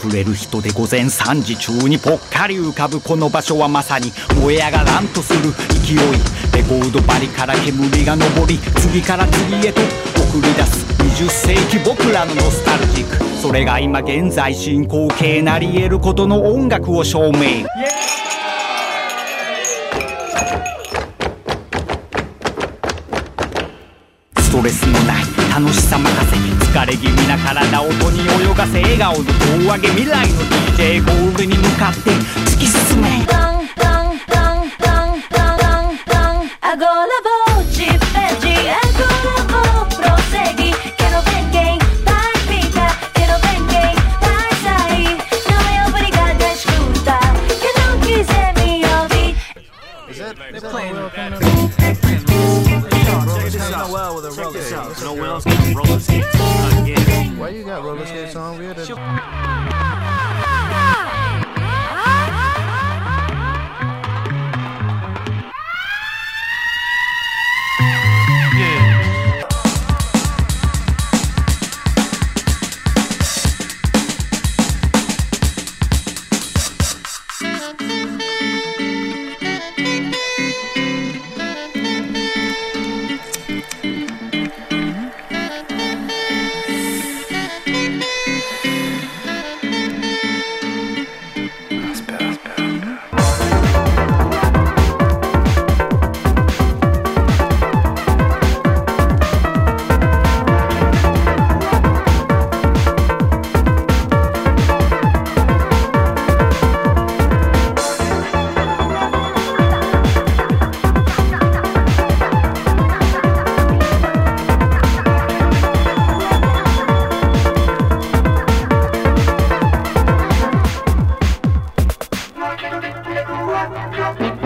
溢れる人で午前3時中にぽっかり浮かぶこの場所はまさに燃え上がらんとする勢い。レコード針から煙が上り次から次へと送り出す20世紀僕らのノスタルジック。それが今現在進行形なり得ることの音楽を証明。ストレスのない楽しさ任せ疲れ気味な体を音に泳がせ笑顔の胴上げ未来の DJ ゴールに向かって突き進め。 Agora vou te pedir, agora vou prosseguir. Que não tem quem vai ficar, que não tem quem vai sair. Não é obrigado a escutar, que não quiser me ouvir. They're playing Why you got roller skates on? We had a... Thank you.